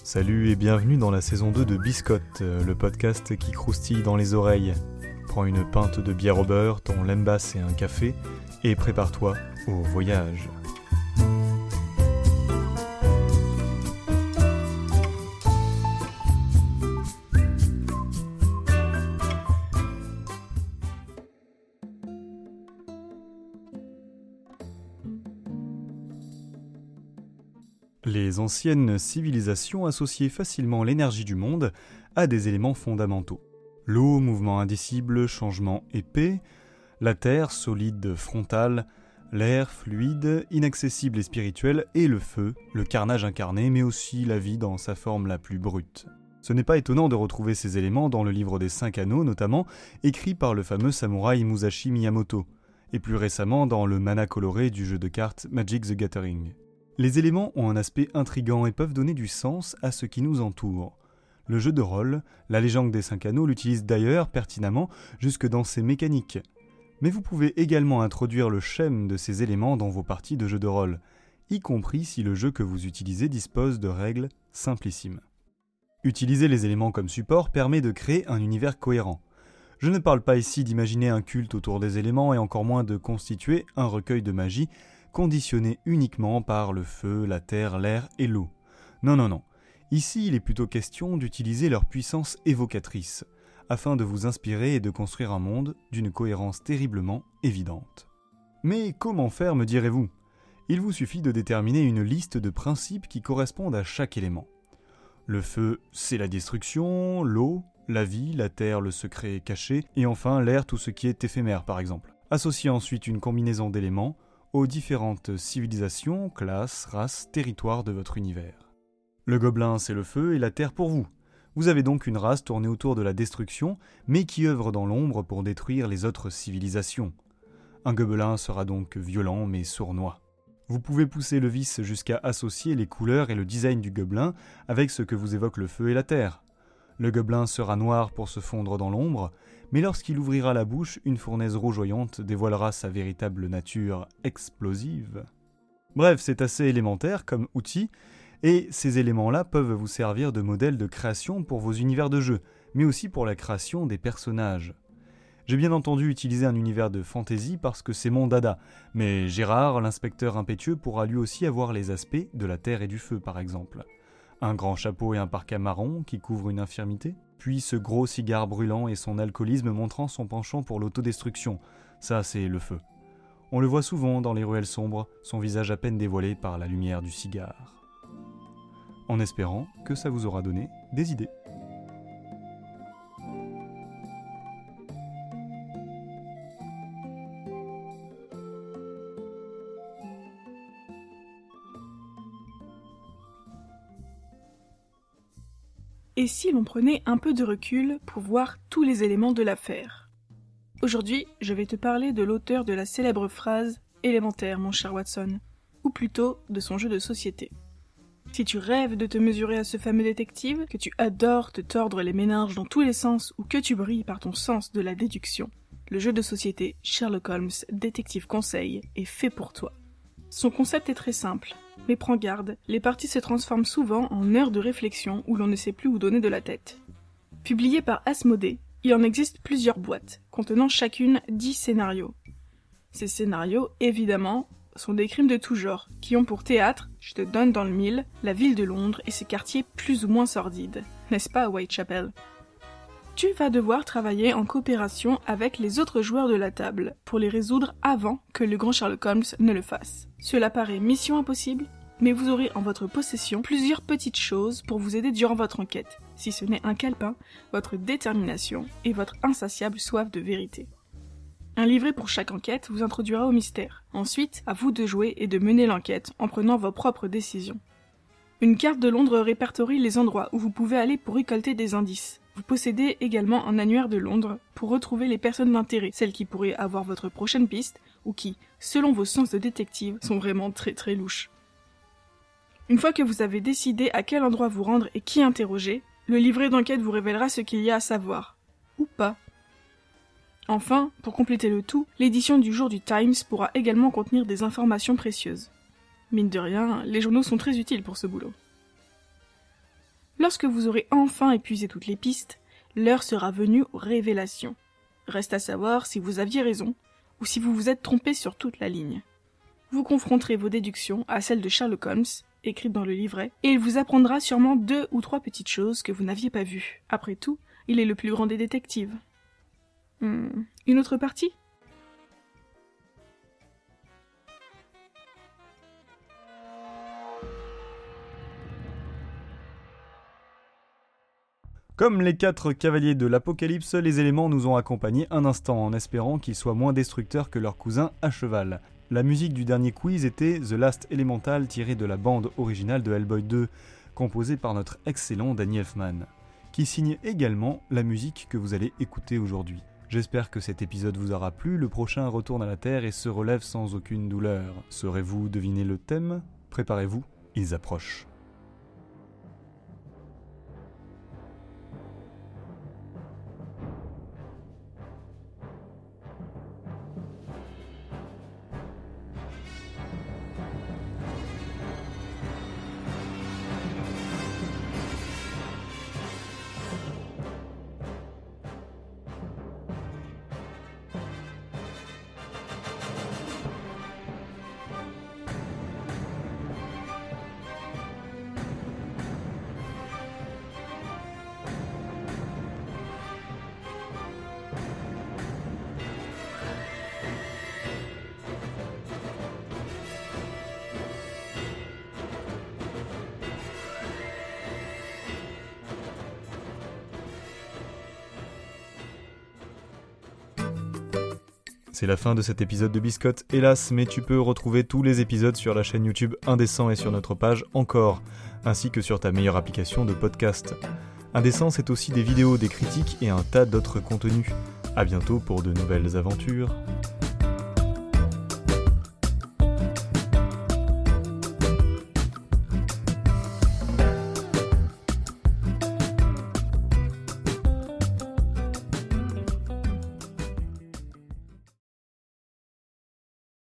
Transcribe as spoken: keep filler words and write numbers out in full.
Salut et bienvenue dans la saison deux de Biscotte, le podcast qui croustille dans les oreilles. Prends une pinte de bière au beurre, ton lembas et un café, et prépare-toi au voyage. Les anciennes civilisations associaient facilement l'énergie du monde à des éléments fondamentaux. L'eau, mouvement indicible, changement épais, la terre, solide, frontale, l'air, fluide, inaccessible et spirituel, et le feu, le carnage incarné, mais aussi la vie dans sa forme la plus brute. Ce n'est pas étonnant de retrouver ces éléments dans le livre des Cinq Anneaux notamment, écrit par le fameux samouraï Musashi Miyamoto, et plus récemment dans le mana coloré du jeu de cartes Magic the Gathering. Les éléments ont un aspect intrigant et peuvent donner du sens à ce qui nous entoure. Le jeu de rôle, la légende des Cinq Anneaux l'utilise d'ailleurs pertinemment jusque dans ses mécaniques. Mais vous pouvez également introduire le schème de ces éléments dans vos parties de jeu de rôle, y compris si le jeu que vous utilisez dispose de règles simplissimes. Utiliser les éléments comme support permet de créer un univers cohérent. Je ne parle pas ici d'imaginer un culte autour des éléments et encore moins de constituer un recueil de magie conditionné uniquement par le feu, la terre, l'air et l'eau. Non, non, non. Ici, il est plutôt question d'utiliser leur puissance évocatrice, afin de vous inspirer et de construire un monde d'une cohérence terriblement évidente. Mais comment faire, me direz-vous ? Il vous suffit de déterminer une liste de principes qui correspondent à chaque élément. Le feu, c'est la destruction, l'eau, la vie, la terre, le secret caché, et enfin l'air, tout ce qui est éphémère par exemple. Associez ensuite une combinaison d'éléments aux différentes civilisations, classes, races, territoires de votre univers. Le gobelin, c'est le feu et la terre pour vous. Vous avez donc une race tournée autour de la destruction, mais qui œuvre dans l'ombre pour détruire les autres civilisations. Un gobelin sera donc violent mais sournois. Vous pouvez pousser le vice jusqu'à associer les couleurs et le design du gobelin avec ce que vous évoque le feu et la terre. Le gobelin sera noir pour se fondre dans l'ombre, mais lorsqu'il ouvrira la bouche, une fournaise rougeoyante dévoilera sa véritable nature explosive. Bref, c'est assez élémentaire comme outil, et ces éléments-là peuvent vous servir de modèle de création pour vos univers de jeu, mais aussi pour la création des personnages. J'ai bien entendu utiliser un univers de fantasy parce que c'est mon dada, mais Gérard, l'inspecteur impétueux, pourra lui aussi avoir les aspects de la terre et du feu par exemple. Un grand chapeau et un parka marron qui couvrent une infirmité, puis ce gros cigare brûlant et son alcoolisme montrant son penchant pour l'autodestruction, ça c'est le feu. On le voit souvent dans les ruelles sombres, son visage à peine dévoilé par la lumière du cigare. En espérant que ça vous aura donné des idées. Et si l'on prenait un peu de recul pour voir tous les éléments de l'affaire ? Aujourd'hui, je vais te parler de l'auteur de la célèbre phrase « élémentaire, mon cher Watson », ou plutôt de son jeu de société. Si tu rêves de te mesurer à ce fameux détective, que tu adores te tordre les méninges dans tous les sens ou que tu brilles par ton sens de la déduction, le jeu de société Sherlock Holmes Détective Conseil est fait pour toi. Son concept est très simple, mais prends garde, les parties se transforment souvent en heures de réflexion où l'on ne sait plus où donner de la tête. Publié par Asmodée, il en existe plusieurs boîtes, contenant chacune dix scénarios. Ces scénarios, évidemment, sont des crimes de tout genre, qui ont pour théâtre, je te donne dans le mille, la ville de Londres et ses quartiers plus ou moins sordides. N'est-ce pas, Whitechapel ? Tu vas devoir travailler en coopération avec les autres joueurs de la table pour les résoudre avant que le grand Sherlock Holmes ne le fasse. Cela paraît mission impossible, mais vous aurez en votre possession plusieurs petites choses pour vous aider durant votre enquête, si ce n'est un calepin, votre détermination et votre insatiable soif de vérité. Un livret pour chaque enquête vous introduira au mystère. Ensuite, à vous de jouer et de mener l'enquête en prenant vos propres décisions. Une carte de Londres répertorie les endroits où vous pouvez aller pour récolter des indices. Vous possédez également un annuaire de Londres pour retrouver les personnes d'intérêt, celles qui pourraient avoir votre prochaine piste ou qui, selon vos sens de détective, sont vraiment très très louches. Une fois que vous avez décidé à quel endroit vous rendre et qui interroger, le livret d'enquête vous révélera ce qu'il y a à savoir. Ou pas. Enfin, pour compléter le tout, l'édition du jour du Times pourra également contenir des informations précieuses. Mine de rien, les journaux sont très utiles pour ce boulot. Lorsque vous aurez enfin épuisé toutes les pistes, l'heure sera venue aux révélations. Reste à savoir si vous aviez raison ou si vous vous êtes trompé sur toute la ligne. Vous confronterez vos déductions à celles de Sherlock Holmes, écrites dans le livret, et il vous apprendra sûrement deux ou trois petites choses que vous n'aviez pas vues. Après tout, il est le plus grand des détectives. Hmm, une autre partie ? Comme les quatre cavaliers de l'Apocalypse, les éléments nous ont accompagnés un instant en espérant qu'ils soient moins destructeurs que leurs cousins à cheval. La musique du dernier quiz était The Last Elemental tirée de la bande originale de Hellboy deux, composée par notre excellent Danny Elfman, qui signe également la musique que vous allez écouter aujourd'hui. J'espère que cet épisode vous aura plu, le prochain retourne à la Terre et se relève sans aucune douleur. Saurez-vous deviner le thème ? Préparez-vous, ils approchent. C'est la fin de cet épisode de Biscotte, hélas, mais tu peux retrouver tous les épisodes sur la chaîne YouTube Indécent et sur notre page Encore, ainsi que sur ta meilleure application de podcast. Indécent, c'est aussi des vidéos, des critiques et un tas d'autres contenus. À bientôt pour de nouvelles aventures.